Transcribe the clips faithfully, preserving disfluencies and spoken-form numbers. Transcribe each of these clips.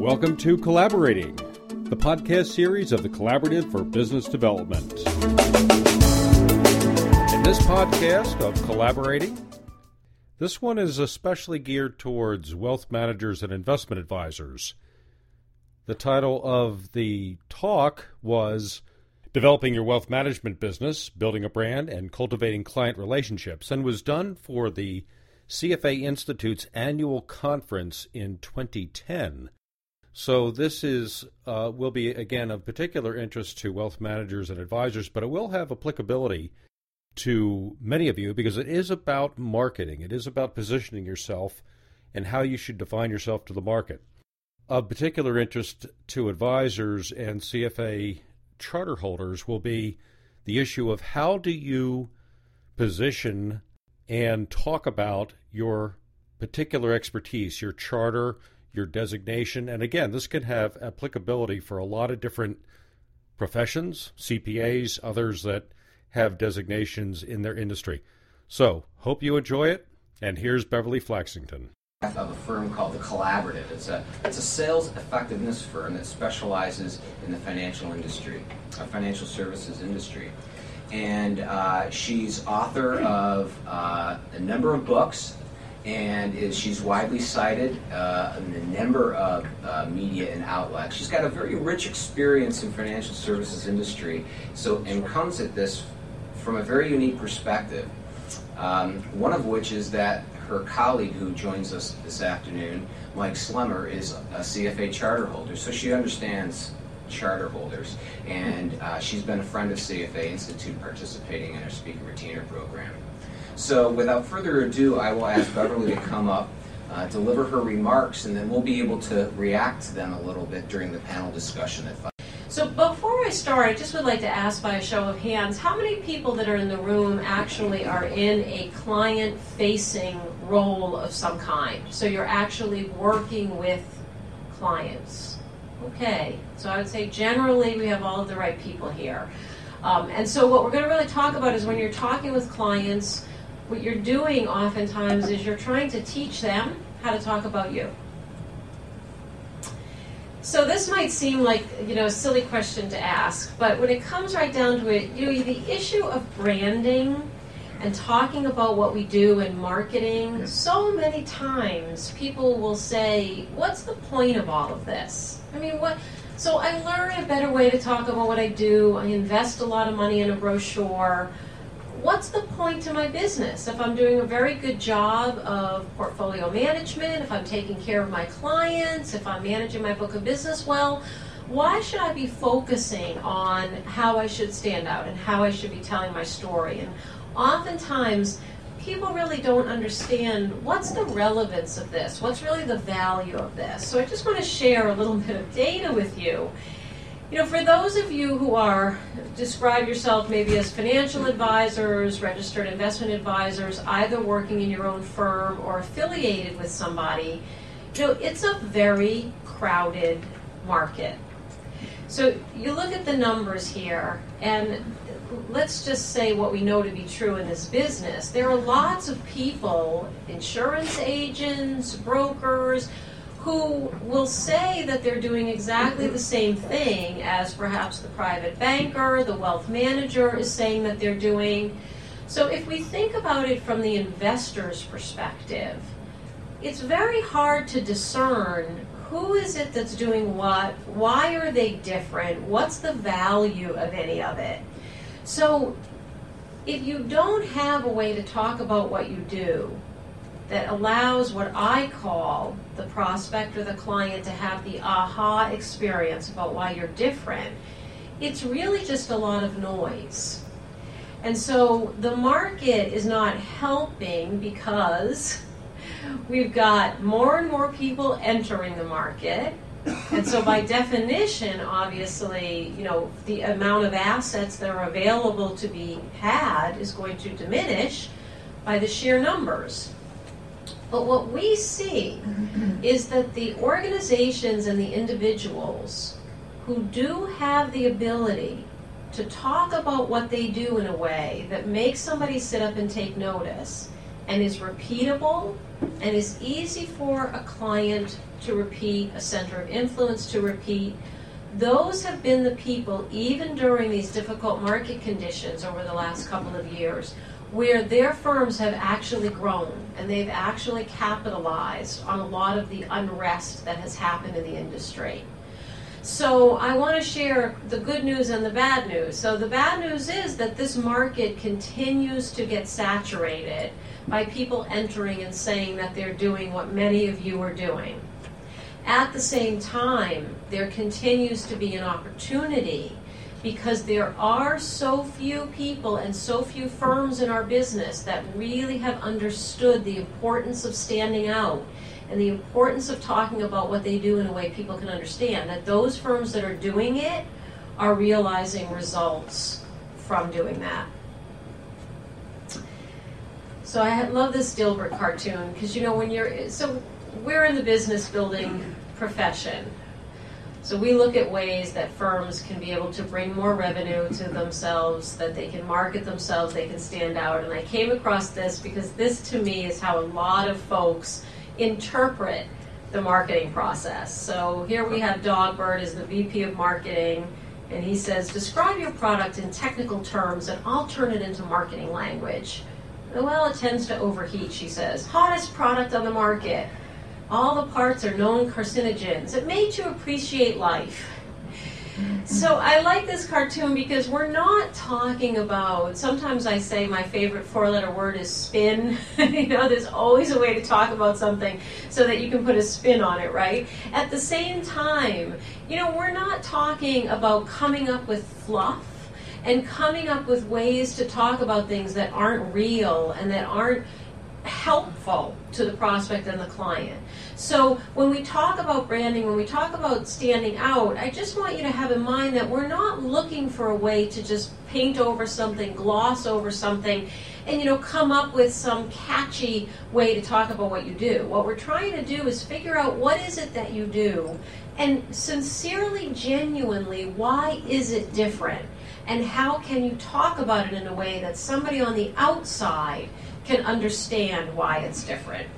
Welcome to Collaborating, the podcast series of the Collaborative for Business Development. In this podcast of Collaborating, this one is especially geared towards wealth managers and investment advisors. The title of the talk was Developing Your Wealth Management Business, Building a Brand, and Cultivating Client Relationships, and was done for the C F A Institute's annual conference in twenty ten. So this is uh, will be, again, of particular interest to wealth managers and advisors, but it will have applicability to many of you because it is about marketing. It is about positioning yourself and how you should define yourself to the market. Of particular interest to advisors and C F A charter holders will be the issue of how do you position and talk about your particular expertise, your charter, your designation. And again, this can have applicability for a lot of different professions, C P As, others that have designations in their industry. So, hope you enjoy it. And here's Beverly Flaxington. Of a firm called The Collaborative. It's a it's a sales effectiveness firm that specializes in the financial industry, uh, financial services industry. And uh, she's author of uh, a number of books, and is, she's widely cited uh, in a number of uh, media and outlets. She's got a very rich experience in financial services industry, so and comes at this from a very unique perspective. Um, one of which is that her colleague who joins us this afternoon, Mike Slemmer, is a C F A charter holder, so she understands charter holders, and uh, she's been a friend of C F A Institute, participating in our speaker retainer program. So without further ado, I will ask Beverly to come up, uh, deliver her remarks, and then we'll be able to react to them a little bit during the panel discussion at five. So before I start, I just would like to ask by a show of hands, how many people that are in the room actually are in a client-facing role of some kind? So you're actually working with clients. Okay, so I would say generally we have all of the right people here. Um, and so what we're going to really talk about is when you're talking with clients, what you're doing oftentimes is you're trying to teach them how to talk about you. So this might seem like, you know, a silly question to ask, but when it comes right down to it, you know, the issue of branding and talking about what we do in marketing, so many times people will say, what's the point of all of this? I mean, what? So I learn a better way to talk about what I do. I invest a lot of money in a brochure. What's the point to my business? If I'm doing a very good job of portfolio management, if I'm taking care of my clients, if I'm managing my book of business well, why should I be focusing on how I should stand out and how I should be telling my story? And oftentimes, people really don't understand what's the relevance of this, what's really the value of this. So I just want to share a little bit of data with you. You know, for those of you who are, describe yourself maybe as financial advisors, registered investment advisors, either working in your own firm or affiliated with somebody, you know, it's a very crowded market. So you look at the numbers here, and let's just say what we know to be true in this business. There are lots of people, insurance agents, brokers, who will say that they're doing exactly the same thing as perhaps the private banker, the wealth manager is saying that they're doing. So if we think about it from the investor's perspective, it's very hard to discern who is it that's doing what, why are they different, what's the value of any of it. So if you don't have a way to talk about what you do that allows what I call the prospect or the client to have the aha experience about why you're different, it's really just a lot of noise. And so the market is not helping because we've got more and more people entering the market. And so by definition, obviously, you know, the amount of assets that are available to be had is going to diminish by the sheer numbers. But what we see is that the organizations and the individuals who do have the ability to talk about what they do in a way that makes somebody sit up and take notice and is repeatable and is easy for a client to repeat, a center of influence to repeat, those have been the people, even during these difficult market conditions over the last couple of years, where their firms have actually grown and they've actually capitalized on a lot of the unrest that has happened in the industry. So I want to share the good news and the bad news. So the bad news is that this market continues to get saturated by people entering and saying that they're doing what many of you are doing. At the same time, there continues to be an opportunity because there are so few people and so few firms in our business that really have understood the importance of standing out and the importance of talking about what they do in a way people can understand, that those firms that are doing it are realizing results from doing that. So I love this Dilbert cartoon because, you know, when you're, so we're in the business building profession. So we look at ways that firms can be able to bring more revenue to themselves, that they can market themselves, they can stand out. And I came across this because this, to me, is how a lot of folks interpret the marketing process. So here we have Dogbert as the V P of marketing, and he says, describe your product in technical terms and I'll turn it into marketing language. Well, it tends to overheat, she says. Hottest product on the market. All the parts are known carcinogens. It made you appreciate life. So I like this cartoon because we're not talking about, sometimes I say my favorite four-letter word is spin. You know, there's always a way to talk about something so that you can put a spin on it, right? At the same time, you know, we're not talking about coming up with fluff and coming up with ways to talk about things that aren't real and that aren't helpful to the prospect and the client. So when we talk about branding, when we talk about standing out, I just want you to have in mind that we're not looking for a way to just paint over something, gloss over something, and, you know, come up with some catchy way to talk about what you do. What we're trying to do is figure out what is it that you do, and sincerely, genuinely, why is it different? And how can you talk about it in a way that somebody on the outside can understand why it's different?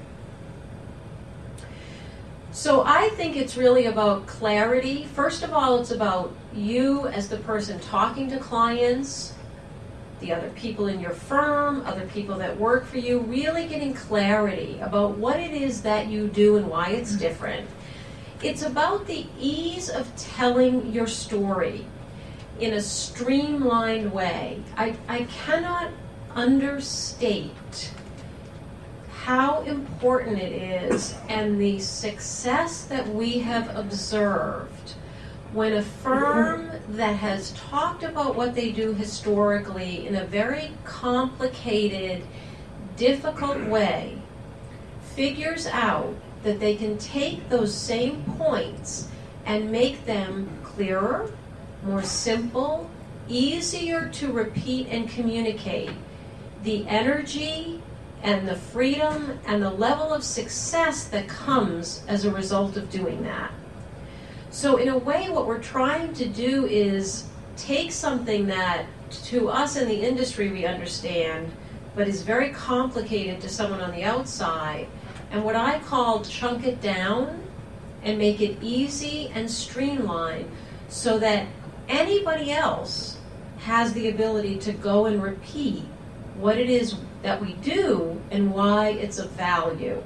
So I think it's really about clarity. First of all, it's about you as the person talking to clients, the other people in your firm, other people that work for you, really getting clarity about what it is that you do and why it's different. It's about the ease of telling your story in a streamlined way. I, I cannot understate how important it is and the success that we have observed when a firm that has talked about what they do historically in a very complicated, difficult way figures out that they can take those same points and make them clearer, more simple, easier to repeat and communicate. The energy and the freedom and the level of success that comes as a result of doing that. So in a way, what we're trying to do is take something that to us in the industry we understand, but is very complicated to someone on the outside, and what I call chunk it down and make it easy and streamlined so that anybody else has the ability to go and repeat what it is that we do and why it's of value.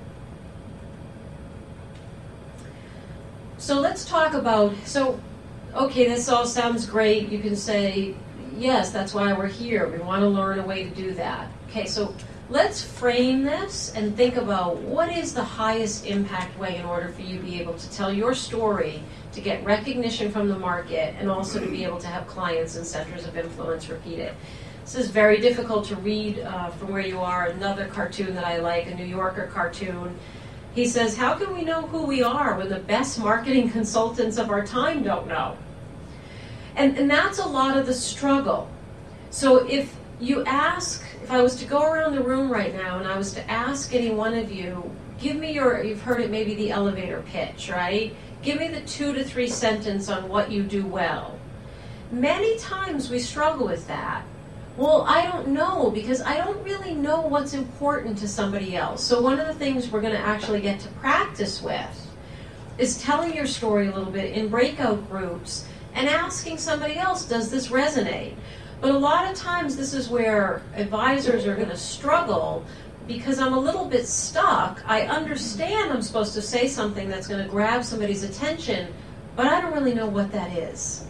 So let's talk about, so, okay, this all sounds great. You can say, yes, that's why we're here. We want to learn a way to do that. Okay, so let's frame this and think about what is the highest impact way in order for you to be able to tell your story, to get recognition from the market, and also to be able to have clients and centers of influence repeat it. This is very difficult to read uh, from where you are. Another cartoon that I like, a New Yorker cartoon. He says, how can we know who we are when the best marketing consultants of our time don't know? And, and that's a lot of the struggle. So if you ask, if I was to go around the room right now and I was to ask any one of you, give me your, you've heard it maybe the elevator pitch, right? Give me the two to three sentence on what you do well. Many times we struggle with that. Well, I don't know, because I don't really know what's important to somebody else. So one of the things we're going to actually get to practice with is telling your story a little bit in breakout groups and asking somebody else, does this resonate? But a lot of times this is where advisors are going to struggle, because I'm a little bit stuck. I understand I'm supposed to say something that's going to grab somebody's attention, but I don't really know what that is.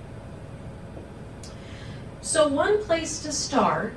So one place to start,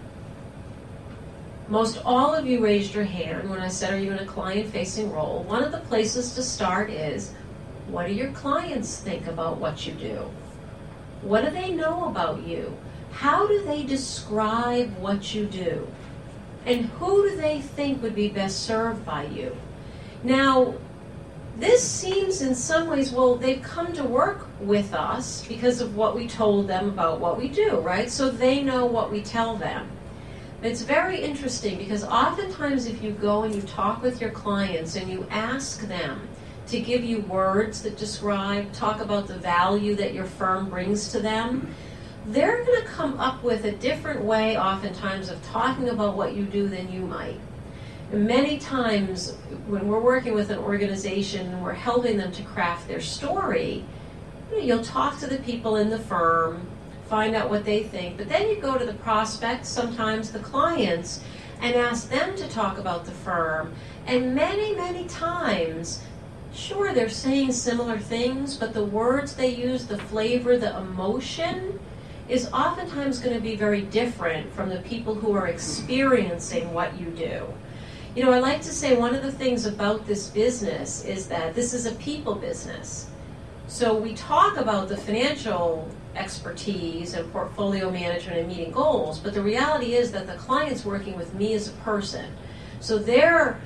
most all of you raised your hand when I said, are you in a client-facing role? One of the places to start is, what do your clients think about what you do? What do they know about you? How do they describe what you do? And who do they think would be best served by you? Now, this seems in some ways, well, they've come to work with us because of what we told them about what we do, right? So they know what we tell them. It's very interesting, because oftentimes if you go and you talk with your clients and you ask them to give you words that describe, talk about the value that your firm brings to them, they're going to come up with a different way oftentimes of talking about what you do than you might. And many times when we're working with an organization and we're helping them to craft their story, you know, you'll talk to the people in the firm, find out what they think, but then you go to the prospects, sometimes the clients, and ask them to talk about the firm. And many, many times, sure, they're saying similar things, but the words they use, the flavor, the emotion, is oftentimes going to be very different from the people who are experiencing what you do. You know, I like to say one of the things about this business is that this is a people business. So we talk about the financial expertise and portfolio management and meeting goals, but the reality is that the client's working with me as a person. So their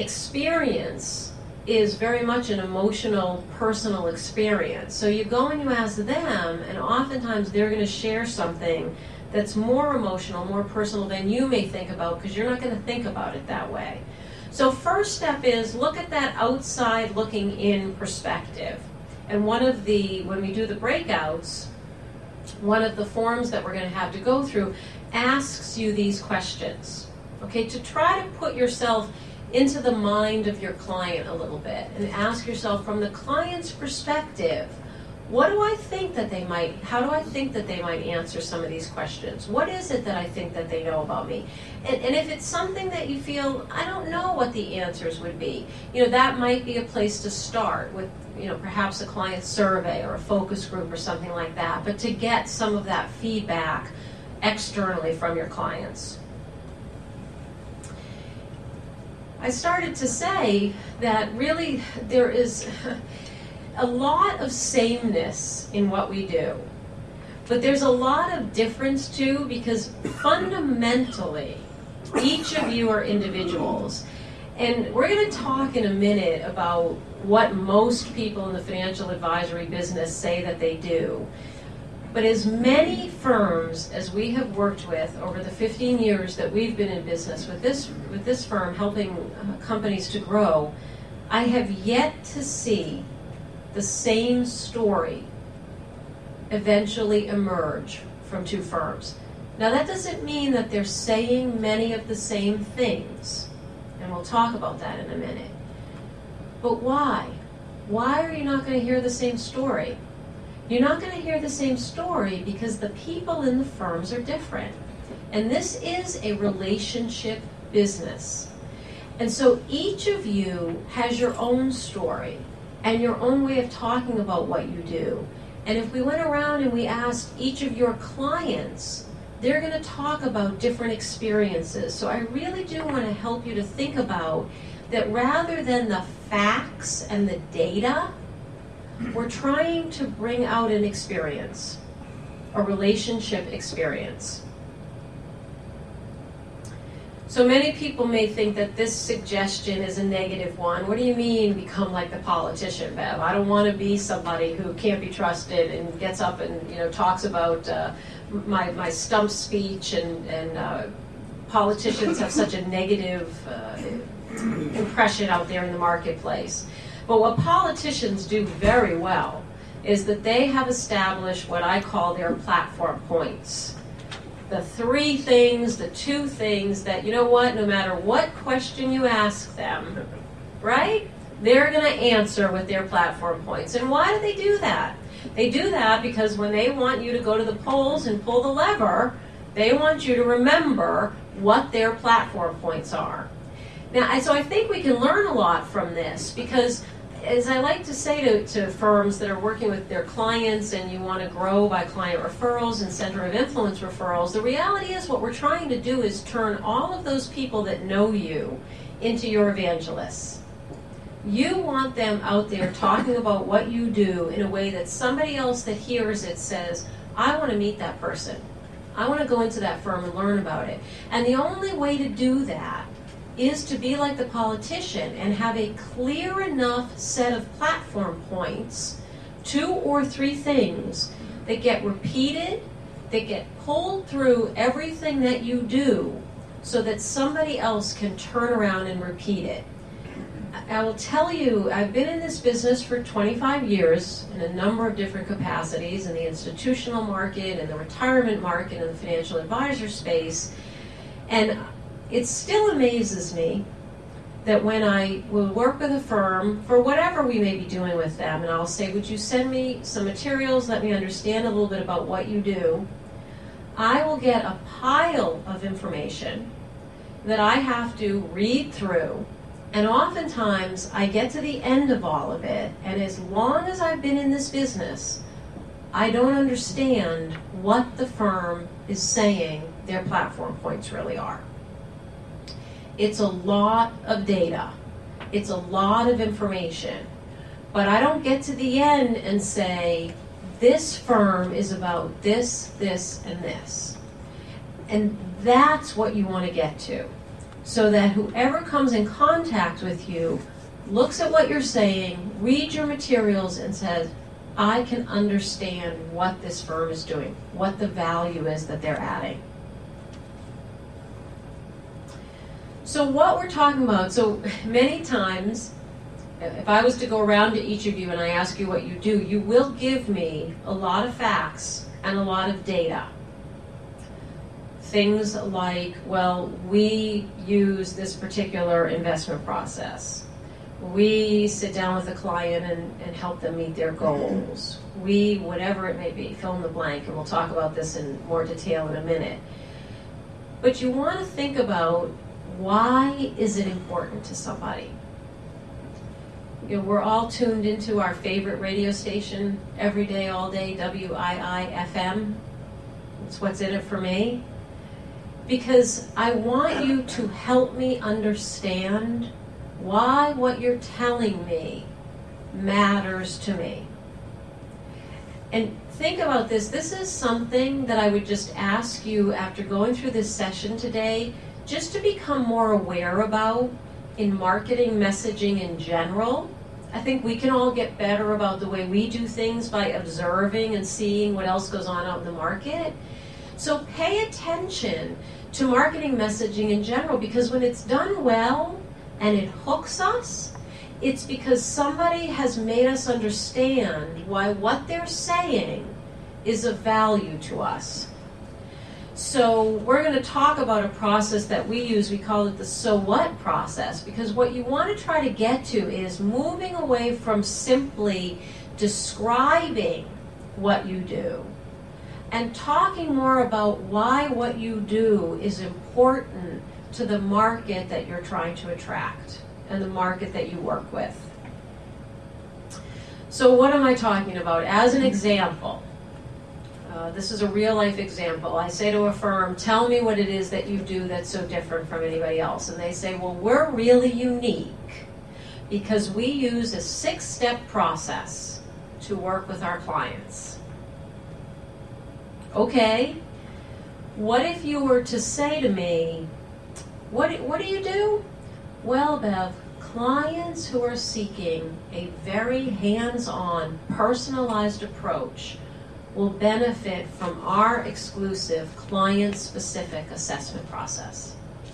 experience is very much an emotional, personal experience. So you go and you ask them, and oftentimes they're going to share something that's more emotional, more personal than you may think about, because you're not going to think about it that way. So first step is look at that outside looking in perspective. And one of the, when we do the breakouts, one of the forms that we're going to have to go through asks you these questions, okay, to try to put yourself into the mind of your client a little bit and ask yourself, from the client's perspective, what do I think that they might, how do I think that they might answer some of these questions? What is it that I think that they know about me? And, and if it's something that you feel, I don't know what the answers would be, you know, that might be a place to start with, you know, perhaps a client survey or a focus group or something like that, but to get some of that feedback externally from your clients. I started to say that really there is a lot of sameness in what we do, but there's a lot of difference too, because fundamentally each of you are individuals. And we're going to talk in a minute about what most people in the financial advisory business say that they do. But as many firms as we have worked with over the fifteen years that we've been in business with this with this firm helping uh, companies to grow, I have yet to see the same story eventually emerge from two firms. Now that doesn't mean that they're saying many of the same things, and we'll talk about that in a minute. But why? Why are you not going to hear the same story? You're not going to hear the same story because the people in the firms are different. And this is a relationship business. And so each of you has your own story and your own way of talking about what you do. And if we went around and we asked each of your clients, they're going to talk about different experiences. So I really do want to help you to think about that rather than the facts and the data, we're trying to bring out an experience, a relationship experience. So many people may think that this suggestion is a negative one. What do you mean become like the politician, Bev? I don't want to be somebody who can't be trusted and gets up and, you know, talks about uh, my, my stump speech, and, and uh, politicians have such a negative uh, impression out there in the marketplace. But what politicians do very well is that they have established what I call their platform points. the three things, the two things that, you know what, no matter what question you ask them, right, they're going to answer with their platform points. And why do they do that? They do that because when they want you to go to the polls and pull the lever, they want you to remember what their platform points are. Now, so I think we can learn a lot from this because, as I like to say to, to firms that are working with their clients and you want to grow by client referrals and center of influence referrals, the reality is what we're trying to do is turn all of those people that know you into your evangelists. You want them out there talking about what you do in a way that somebody else that hears it says, I want to meet that person. I want to go into that firm and learn about it. And the only way to do that is to be like the politician and have a clear enough set of platform points, two or three things that get repeated, that get pulled through everything that you do so that somebody else can turn around and repeat it. I will tell you, I've been in this business for twenty-five years in a number of different capacities, in the institutional market, in the retirement market, in the financial advisor space, and it still amazes me that when I will work with a firm for whatever we may be doing with them, and I'll say, would you send me some materials, let me understand a little bit about what you do, I will get a pile of information that I have to read through. And oftentimes, I get to the end of all of it, and as long as I've been in this business, I don't understand what the firm is saying their platform points really are. It's a lot of data. It's a lot of information. But I don't get to the end and say, this firm is about this, this, and this. And that's what you want to get to. So that whoever comes in contact with you looks at what you're saying, reads your materials, and says, I can understand what this firm is doing, what the value is that they're adding. So what we're talking about, so many times, if I was to go around to each of you and I ask you what you do, you will give me a lot of facts and a lot of data. Things like, well, we use this particular investment process. We sit down with a client and, and help them meet their goals. We, whatever it may be, fill in the blank, and we'll talk about this in more detail in a minute. But you want to think about, why is it important to somebody? You know, we're all tuned into our favorite radio station every day, all day, W I I F M. It's what's in it for me. Because I want you to help me understand why what you're telling me matters to me. And think about this. This is something that I would just ask you after going through this session today, just to become more aware about in marketing messaging in general. I think we can all get better about the way we do things by observing and seeing what else goes on out in the market. So pay attention to marketing messaging in general, because when it's done well and it hooks us, it's because somebody has made us understand why what they're saying is of value to us. So we're going to talk about a process that we use. We call it the so what process, because what you want to try to get to is moving away from simply describing what you do and talking more about why what you do is important to the market that you're trying to attract and the market that you work with. So what am I talking about? As an example, uh, this is a real life example. I say to a firm, tell me what it is that you do that's so different from anybody else. And they say, well, we're really unique because we use a six-step process to work with our clients. Okay, what if you were to say to me, what, what do you do? Well, Bev, clients who are seeking a very hands-on, personalized approach will benefit from our exclusive client-specific assessment process.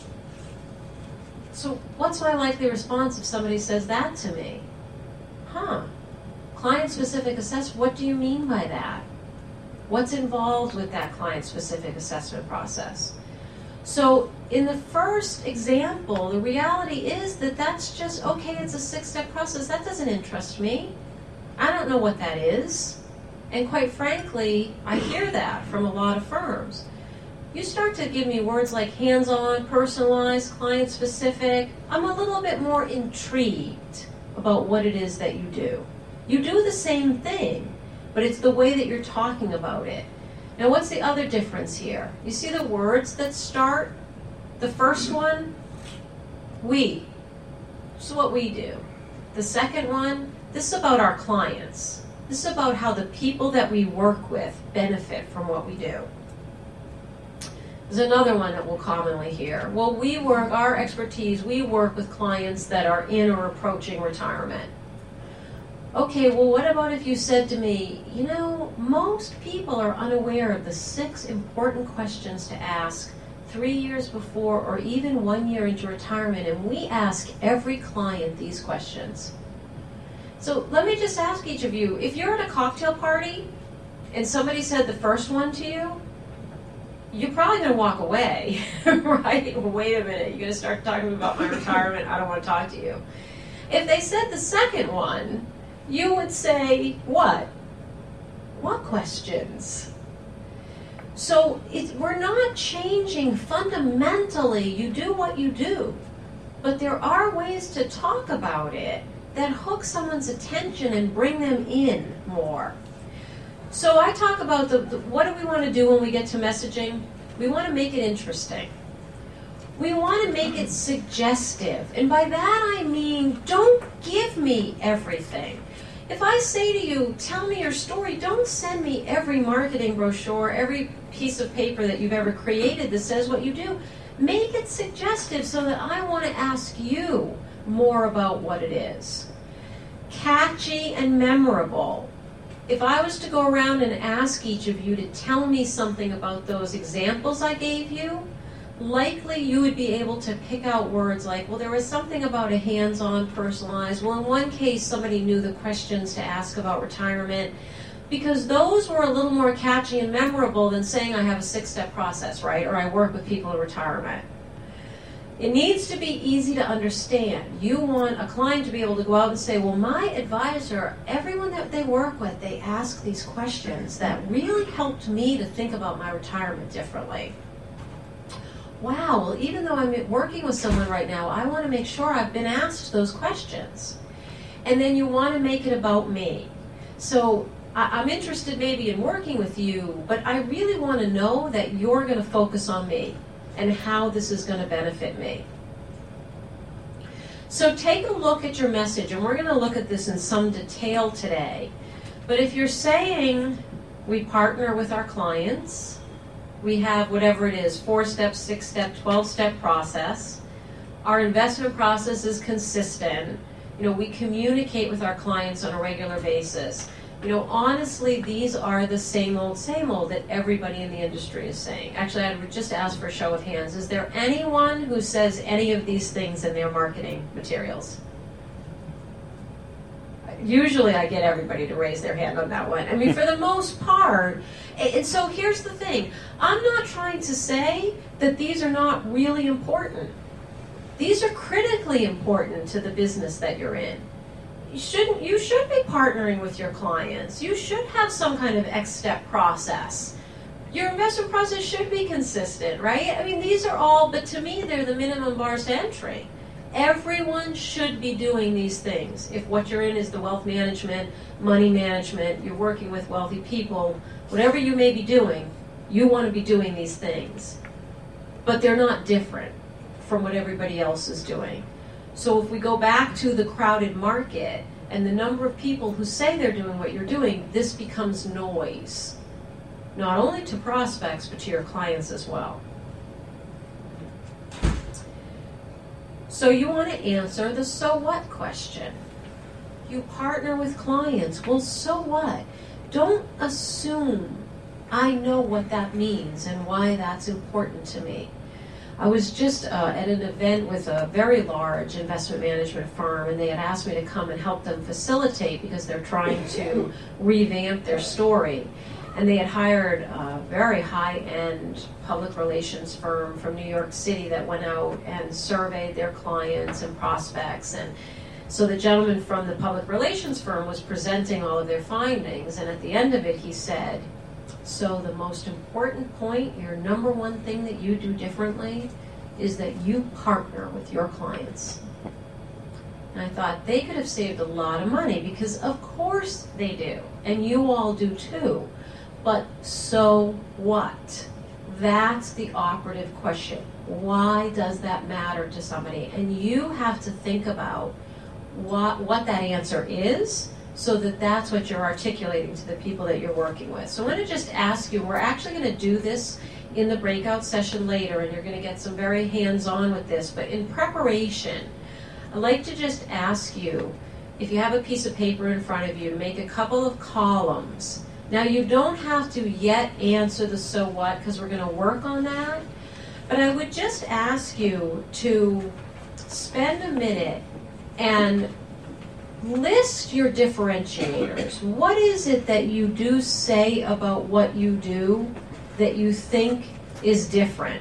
So what's my likely response if somebody says that to me? Huh, client-specific assessment, what do you mean by that? What's involved with that client-specific assessment process? So in the first example, the reality is that that's just, okay, it's a six-step process. That doesn't interest me. I don't know what that is. And quite frankly, I hear that from a lot of firms. You start to give me words like hands-on, personalized, client-specific, I'm a little bit more intrigued about what it is that you do. You do the same thing, but it's the way that you're talking about it. Now, what's the other difference here? You see the words that start? The first one, we. This is what we do. The second one, this is about our clients. This is about how the people that we work with benefit from what we do. There's another one that we'll commonly hear. Well, we work, our expertise, we work with clients that are in or approaching retirement. Okay, well, what about if you said to me, you know, most people are unaware of the six important questions to ask three years before or even one year into retirement, and we ask every client these questions. So let me just ask each of you, if you're at a cocktail party and somebody said the first one to you, you're probably going to walk away, right? Wait a minute, you're going to start talking about my retirement, I don't want to talk to you. If they said the second one, you would say, what? What questions? So it, we're not changing fundamentally. You do what you do. But there are ways to talk about it that hook someone's attention and bring them in more. So I talk about the, the what do we want to do when we get to messaging? We want to make it interesting. We want to make it suggestive. And by that I mean, don't give me everything. If I say to you, tell me your story, don't send me every marketing brochure, every piece of paper that you've ever created that says what you do. Make it suggestive so that I want to ask you more about what it is. Catchy and memorable. If I was to go around and ask each of you to tell me something about those examples I gave you, likely you would be able to pick out words like, well, there was something about a hands-on, personalized. Well, in one case, somebody knew the questions to ask about retirement, because those were a little more catchy and memorable than saying I have a six-step process, right? Or I work with people in retirement. It needs to be easy to understand. You want a client to be able to go out and say, well, my advisor, everyone that they work with, they ask these questions that really helped me to think about my retirement differently. Wow, well, even though I'm working with someone right now, I want to make sure I've been asked those questions. And then you want to make it about me. So I- I'm interested maybe in working with you, but I really want to know that you're going to focus on me and how this is going to benefit me. So take a look at your message, and we're going to look at this in some detail today. But if you're saying we partner with our clients, we have whatever it is, four-step, six-step, twelve-step process. Our investment process is consistent. You know, we communicate with our clients on a regular basis. You know, honestly, these are the same old, same old that everybody in the industry is saying. Actually, I would just ask for a show of hands. Is there anyone who says any of these things in their marketing materials? Usually I get everybody to raise their hand on that one. I mean, for the most part. And so here's the thing. I'm not trying to say that these are not really important. These are critically important to the business that you're in. You shouldn't, you should be partnering with your clients. You should have some kind of X-step process. Your investment process should be consistent, right? I mean, these are all, but to me, they're the minimum bars to entry. Everyone should be doing these things. If what you're in is the wealth management, money management, you're working with wealthy people, whatever you may be doing, you want to be doing these things. But they're not different from what everybody else is doing. So if we go back to the crowded market and the number of people who say they're doing what you're doing, this becomes noise. Not only to prospects, but to your clients as well. So you want to answer the so what question. You partner with clients. Well, so what? Don't assume I know what that means and why that's important to me. I was just uh, at an event with a very large investment management firm, and they had asked me to come and help them facilitate because they're trying to revamp their story. And they had hired a very high-end public relations firm from New York City that went out and surveyed their clients and prospects. And so the gentleman from the public relations firm was presenting all of their findings, and at the end of it he said, so the most important point, your number one thing that you do differently is that you partner with your clients. And I thought they could have saved a lot of money, because of course they do, and you all do too. But so what? That's the operative question. Why does that matter to somebody? And you have to think about what, what that answer is, so that that's what you're articulating to the people that you're working with. So I'm going to just ask you, we're actually going to do this in the breakout session later, and you're going to get some very hands-on with this, but in preparation, I'd like to just ask you, if you have a piece of paper in front of you, to make a couple of columns. Now, you don't have to yet answer the so what, because we're going to work on that, but I would just ask you to spend a minute and list your differentiators. What is it that you do say about what you do that you think is different?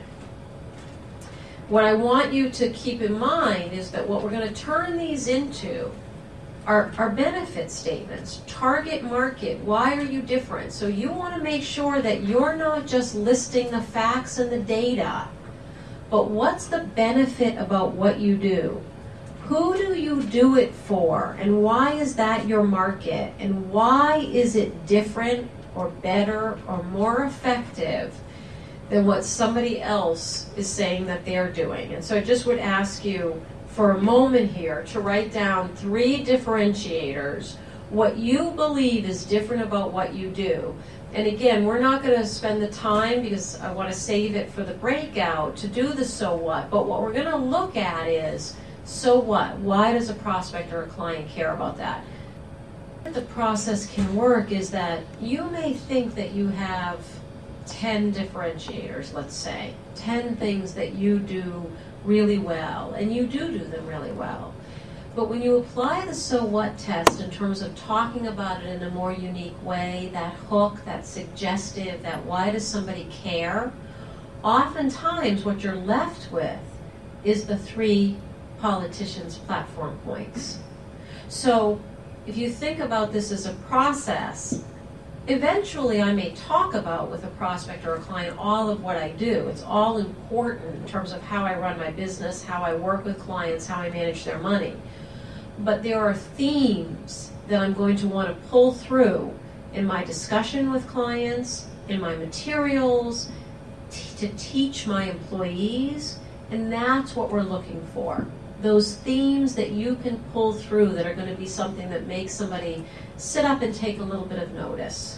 What I want you to keep in mind is that what we're going to turn these into are, are benefit statements, target market, why are you different? So you want to make sure that you're not just listing the facts and the data, but what's the benefit about what you do? Who do you do it for, and why is that your market, and why is it different or better or more effective than what somebody else is saying that they're doing? And so I just would ask you for a moment here to write down three differentiators, what you believe is different about what you do. And again, we're not going to spend the time, because I want to save it for the breakout, to do the so what, but what we're going to look at is, so what? Why does a prospect or a client care about that? The process can work is that you may think that you have ten differentiators, let's say, ten things that you do really well, and you do do them really well. But when you apply the so what test in terms of talking about it in a more unique way, that hook, that suggestive, that why does somebody care, oftentimes what you're left with is the three politicians' platform points. So if you think about this as a process, eventually I may talk about with a prospect or a client all of what I do. It's all important in terms of how I run my business, how I work with clients, how I manage their money. But there are themes that I'm going to want to pull through in my discussion with clients, in my materials, t- to teach my employees, and that's what we're looking for. Those themes that you can pull through that are going to be something that makes somebody sit up and take a little bit of notice.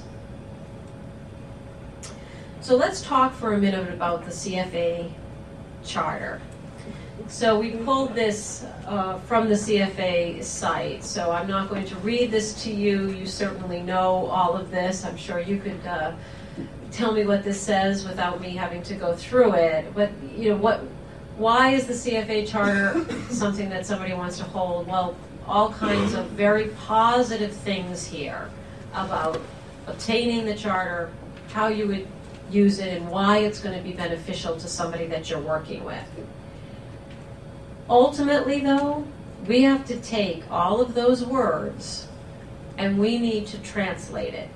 So let's talk for a minute about the C F A charter. So we pulled this uh, from the C F A site, so I'm not going to read this to you. You certainly know all of this. I'm sure you could uh, tell me what this says without me having to go through it. But you know, what? Why is the C F A charter something that somebody wants to hold? Well, all kinds of very positive things here about obtaining the charter, how you would use it, and why it's going to be beneficial to somebody that you're working with. Ultimately, though, we have to take all of those words and we need to translate it.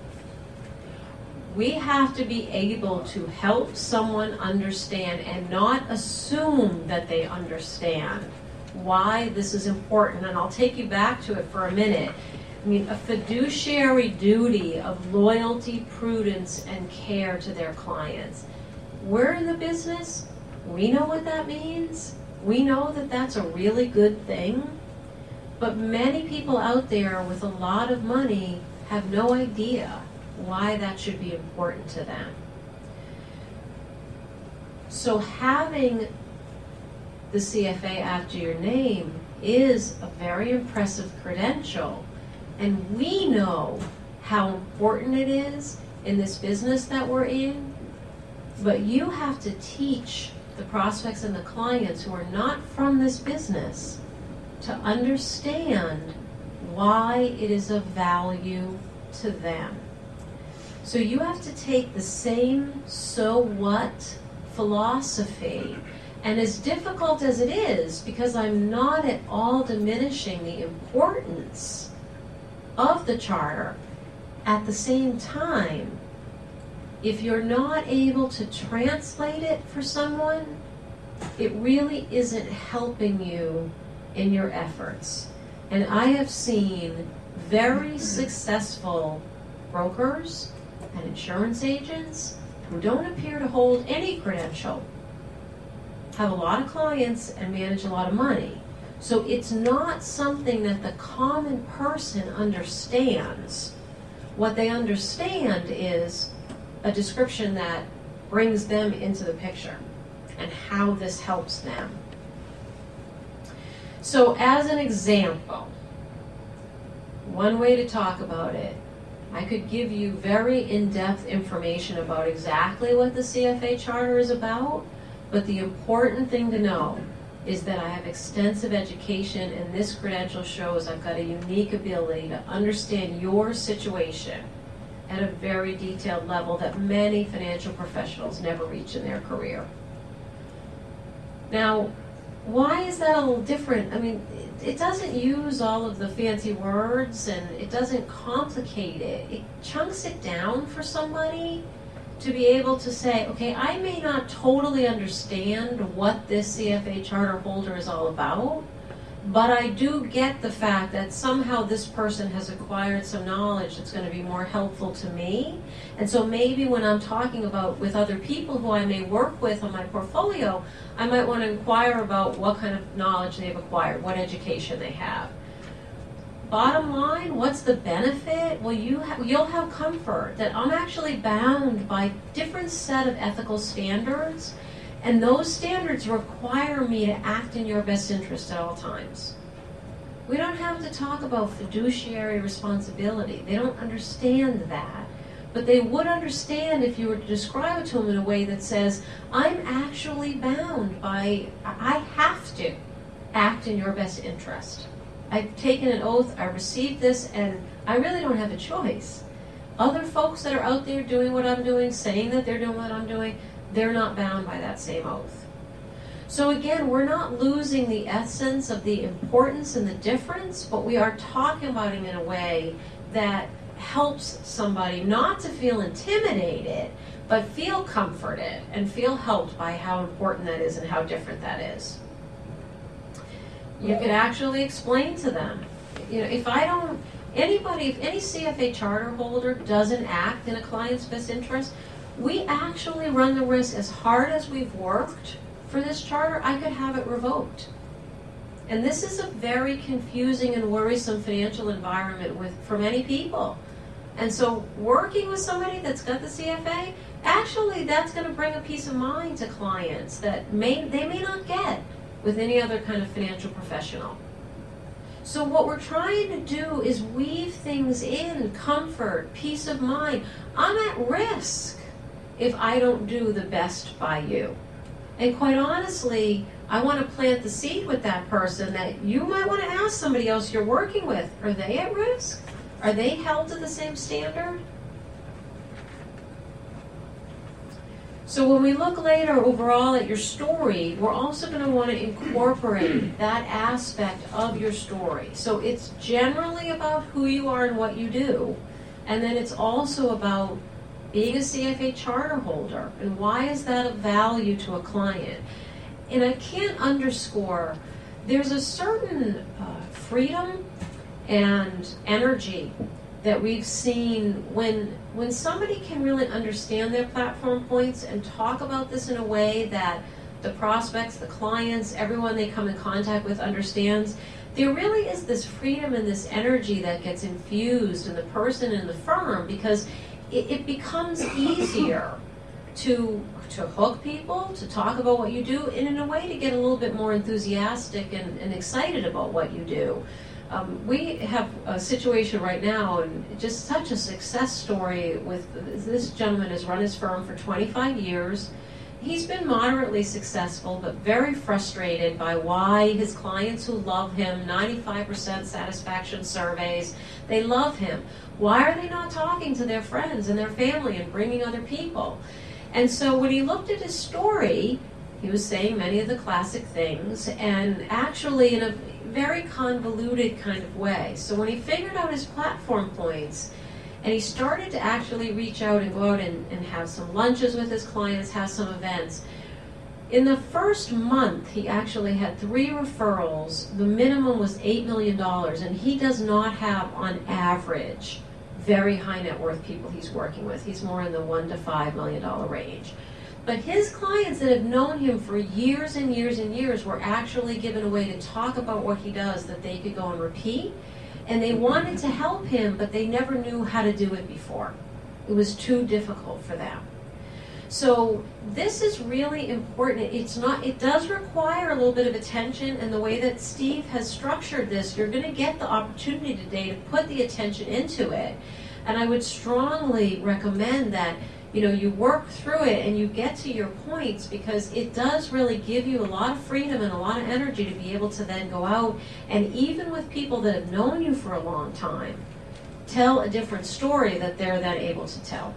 We have to be able to help someone understand and not assume that they understand why this is important. And I'll take you back to it for a minute. I mean, a fiduciary duty of loyalty, prudence, and care to their clients. We're in the business. We know what that means. We know that that's a really good thing. But many people out there with a lot of money have no idea why that should be important to them. So having the C F A after your name is a very impressive credential, and we know how important it is in this business that we're in, but you have to teach the prospects and the clients who are not from this business to understand why it is of value to them. So you have to take the same so what philosophy, and as difficult as it is, because I'm not at all diminishing the importance of the charter, at the same time, if you're not able to translate it for someone, it really isn't helping you in your efforts. And I have seen very successful brokers and insurance agents who don't appear to hold any credential, have a lot of clients, and manage a lot of money. So it's not something that the common person understands. What they understand is a description that brings them into the picture and how this helps them. So as an example, one way to talk about it, I could give you very in-depth information about exactly what the C F A Charter is about, but the important thing to know is that I have extensive education, and this credential shows I've got a unique ability to understand your situation at a very detailed level that many financial professionals never reach in their career. Now, why is that a little different? I mean, it, it doesn't use all of the fancy words, and it doesn't complicate it. It chunks it down for somebody to be able to say, okay, I may not totally understand what this C F A charter holder is all about, but I do get the fact that somehow this person has acquired some knowledge that's going to be more helpful to me. And so maybe when I'm talking about with other people who I may work with on my portfolio, I might want to inquire about what kind of knowledge they've acquired, what education they have. Bottom line, what's the benefit? Well, you ha- you'll have comfort that I'm actually bound by different set of ethical standards, and those standards require me to act in your best interest at all times. We don't have to talk about fiduciary responsibility. They don't understand that. But they would understand if you were to describe it to them in a way that says, I'm actually bound by, I have to act in your best interest. I've taken an oath, I received this, and I really don't have a choice. Other folks that are out there doing what I'm doing, saying that they're doing what I'm doing, they're not bound by that same oath. So again, we're not losing the essence of the importance and the difference, but we are talking about it in a way that helps somebody not to feel intimidated, but feel comforted and feel helped by how important that is and how different that is. You can actually explain to them, you know, if I don't, anybody, if any C F A charter holder doesn't act in a client's best interest, we actually run the risk, as hard as we've worked for this charter, I could have it revoked. And this is a very confusing and worrisome financial environment with for many people. And so working with somebody that's got the C F A, actually that's going to bring a peace of mind to clients that may they may not get with any other kind of financial professional. So what we're trying to do is weave things in, comfort, peace of mind. I'm at risk if I don't do the best by you. And quite honestly, I want to plant the seed with that person that you might want to ask somebody else you're working with, are they at risk? Are they held to the same standard? So when we look later overall at your story, we're also going to want to incorporate that aspect of your story. So it's generally about who you are and what you do, and then it's also about being a C F A charter holder, and why is that of value to a client? And I can't underscore, there's a certain uh, freedom and energy that we've seen when when somebody can really understand their platform points and talk about this in a way that the prospects, the clients, everyone they come in contact with understands. There really is this freedom and this energy that gets infused in the person and the firm, because it, it becomes easier to to hook people, to talk about what you do, and in a way to get a little bit more enthusiastic and, and excited about what you do. Um, we have a situation right now, and just such a success story with this gentleman has run his firm for twenty-five years. he's been moderately successful, but very frustrated by why his clients who love him, ninety-five percent satisfaction surveys, they love him. Why are they not talking to their friends and their family and bringing other people? And so when he looked at his story, he was saying many of the classic things, and actually in a very convoluted kind of way. So when he figured out his platform points, and he started to actually reach out and go out and, and have some lunches with his clients, have some events. In the first month, he actually had three referrals. The minimum was eight million dollars, and he does not have, on average, very high net worth people he's working with. He's more in the one to five million dollar range. But his clients that have known him for years and years and years were actually given a way to talk about what he does that they could go and repeat. And they wanted to help him, but they never knew how to do it before. It was too difficult for them. So this is really important. It's not, it does require a little bit of attention, and the way that Steve has structured this, you're going to get the opportunity today to put the attention into it. And I would strongly recommend that, you know, you work through it and you get to your points, because it does really give you a lot of freedom and a lot of energy to be able to then go out and, even with people that have known you for a long time, tell a different story that they're then able to tell.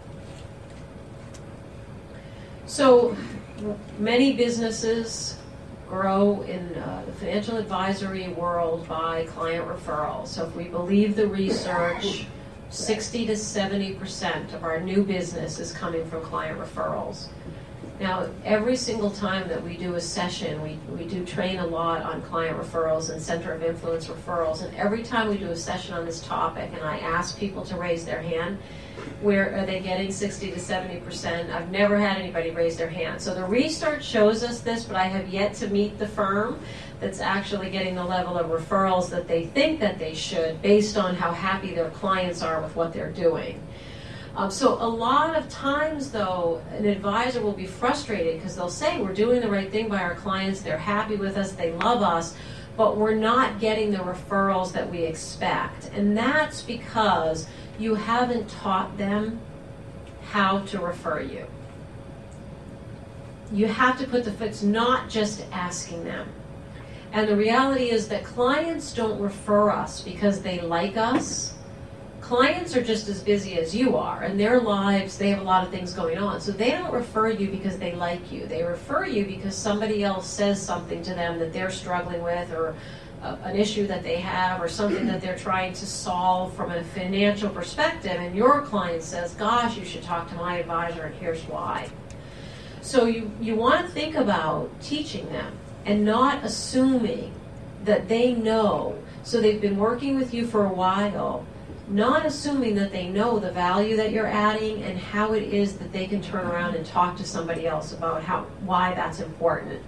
So many businesses grow in uh, the financial advisory world by client referrals. So if we believe the research, sixty to seventy percent of our new business is coming from client referrals. Now, every single time that we do a session, we, we do train a lot on client referrals and center of influence referrals, and every time we do a session on this topic and I ask people to raise their hand, where are they getting sixty to seventy percent? I've never had anybody raise their hand. So the research shows us this, but I have yet to meet the firm that's actually getting the level of referrals that they think that they should, based on how happy their clients are with what they're doing. Um, so a lot of times, though, an advisor will be frustrated because they'll say, we're doing the right thing by our clients, they're happy with us, they love us, but we're not getting the referrals that we expect. And that's because you haven't taught them how to refer you. You have to put the, it's not just asking them. And the reality is that clients don't refer us because they like us. Clients are just as busy as you are. In their lives, they have a lot of things going on. So they don't refer you because they like you. They refer you because somebody else says something to them that they're struggling with, or uh, an issue that they have, or something that they're trying to solve from a financial perspective. And your client says, gosh, you should talk to my advisor, and here's why. So you, you want to think about teaching them and not assuming that they know. So they've been working with you for a while, not assuming that they know the value that you're adding and how it is that they can turn around and talk to somebody else about how why that's important.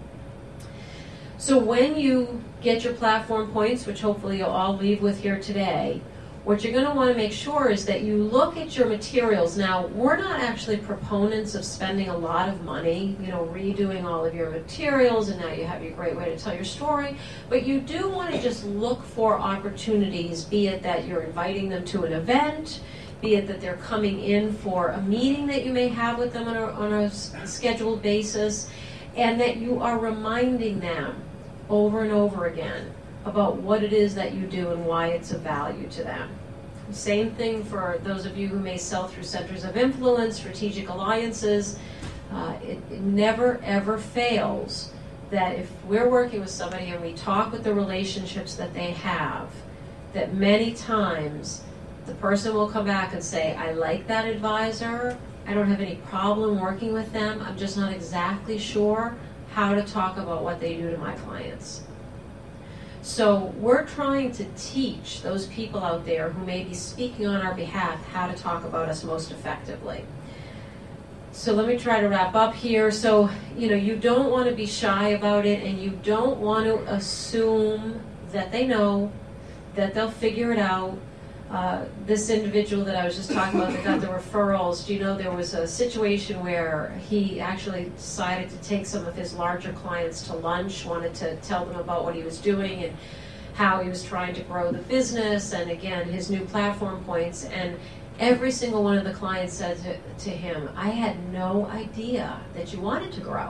So when you get your platform points, which hopefully you'll all leave with here today, what you're going to want to make sure is that you look at your materials. Now, we're not actually proponents of spending a lot of money, you know, redoing all of your materials, and now you have your great way to tell your story. But you do want to just look for opportunities, be it that you're inviting them to an event, be it that they're coming in for a meeting that you may have with them on a, on a scheduled basis, and that you are reminding them over and over again about what it is that you do and why it's of value to them. Same thing for those of you who may sell through centers of influence, strategic alliances. Uh, it, it never ever fails that if we're working with somebody and we talk with the relationships that they have, that many times the person will come back and say, I like that advisor, I don't have any problem working with them, I'm just not exactly sure how to talk about what they do to my clients. So we're trying to teach those people out there who may be speaking on our behalf how to talk about us most effectively. So let me try to wrap up here. So, you know, you don't want to be shy about it, and you don't want to assume that they know, that they'll figure it out. Uh, this individual that I was just talking about that got the referrals, do you know there was a situation where he actually decided to take some of his larger clients to lunch, wanted to tell them about what he was doing and how he was trying to grow the business, and again, his new platform points, and every single one of the clients said to, to him, I had no idea that you wanted to grow.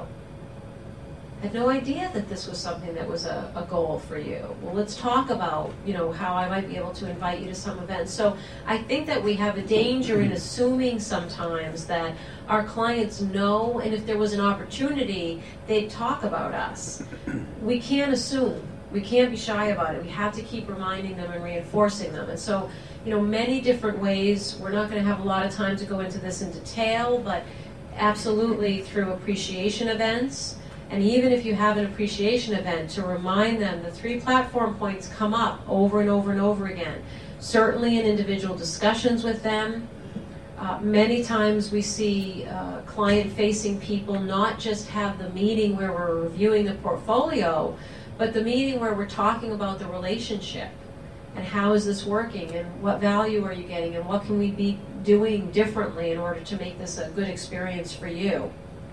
I had no idea that this was something that was a, a goal for you. Well, let's talk about, you know, how I might be able to invite you to some events. So I think that we have a danger in assuming sometimes that our clients know, and if there was an opportunity, they'd talk about us. We can't assume. We can't be shy about it. We have to keep reminding them and reinforcing them. And so, you know, many different ways. We're not going to have a lot of time to go into this in detail, but absolutely through appreciation events. And even if you have an appreciation event, to remind them the three platform points come up over and over and over again. Certainly in individual discussions with them. Uh, many times we see uh, client-facing people not just have the meeting where we're reviewing the portfolio, but the meeting where we're talking about the relationship and how is this working and what value are you getting and what can we be doing differently in order to make this a good experience for you.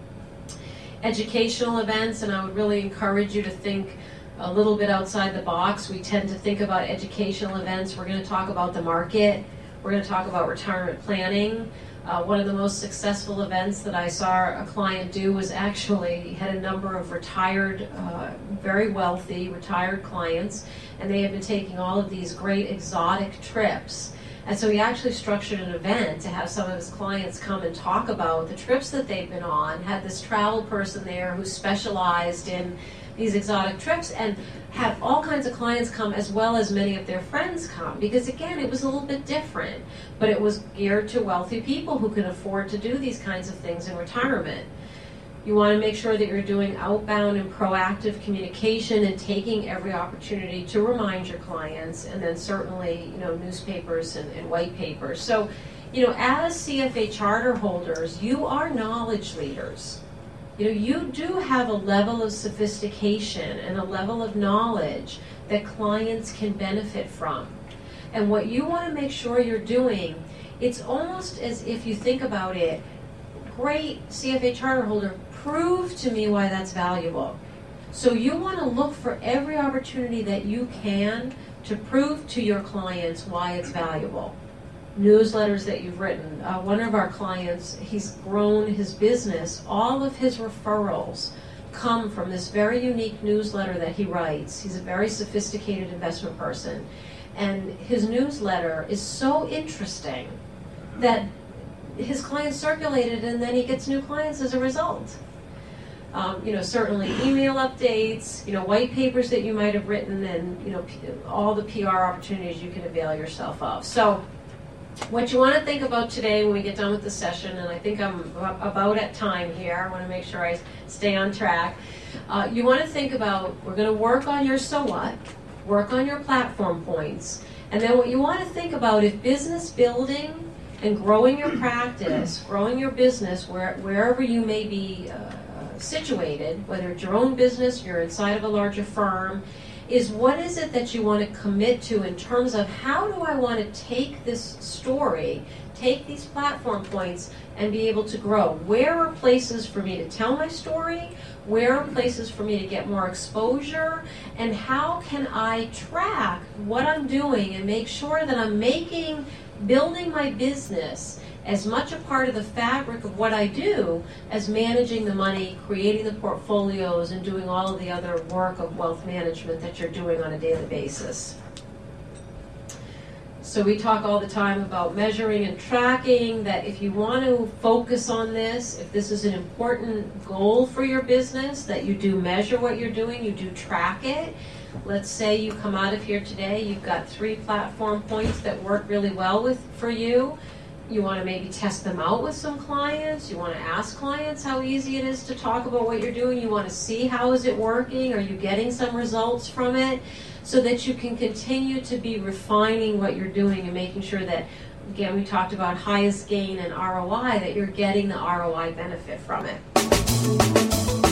Educational events, and I would really encourage you to think a little bit outside the box. We tend to think about educational events. We're going to talk about the market. We're going to talk about retirement planning. Uh, one of the most successful events that I saw a client do was actually had a number of retired, uh, very wealthy retired clients, and they had been taking all of these great exotic trips. And so he actually structured an event to have some of his clients come and talk about the trips that they've been on, had this travel person there who specialized in these exotic trips, and had all kinds of clients come as well as many of their friends come, because again, it was a little bit different, but it was geared to wealthy people who can afford to do these kinds of things in retirement. You want to make sure that you're doing outbound and proactive communication and taking every opportunity to remind your clients, and then certainly, you know, newspapers and, and white papers. So, you know, as C F A charter holders, you are knowledge leaders. You know, you do have a level of sophistication and a level of knowledge that clients can benefit from. And what you want to make sure you're doing, it's almost as if you think about it, great C F A charter holder, prove to me why that's valuable. So you want to look for every opportunity that you can to prove to your clients why it's valuable. Newsletters that you've written. Uh, one of our clients, he's grown his business. All of his referrals come from this very unique newsletter that he writes. He's a very sophisticated investment person. And his newsletter is so interesting that his clients circulate it, and then he gets new clients as a result. Um, you know, certainly email updates, you know, white papers that you might have written, and, you know, p- all the P R opportunities you can avail yourself of. So what you want to think about today when we get done with the session, and I think I'm about at time here, I want to make sure I stay on track. Uh, you want to think about, we're going to work on your so what, work on your platform points, and then what you want to think about, if business building and growing your practice, growing your business where, wherever you may be uh, situated, whether it's your own business, you're inside of a larger firm, is what is it that you want to commit to in terms of how do I want to take this story, take these platform points, and be able to grow? Where are places for me to tell my story? Where are places for me to get more exposure? And how can I track what I'm doing and make sure that I'm making, building my business as much a part of the fabric of what I do as managing the money, creating the portfolios, and doing all of the other work of wealth management that you're doing on a daily basis. So we talk all the time about measuring and tracking, that if you want to focus on this, if this is an important goal for your business, that you do measure what you're doing, you do track it. Let's say you come out of here today, you've got three platform points that work really well with for you. You want to maybe test them out with some clients. You want to ask clients how easy it is to talk about what you're doing. You want to see how is it working. Are you getting some results from it? So that you can continue to be refining what you're doing and making sure that, again, we talked about highest gain and R O I, that you're getting the R O I benefit from it.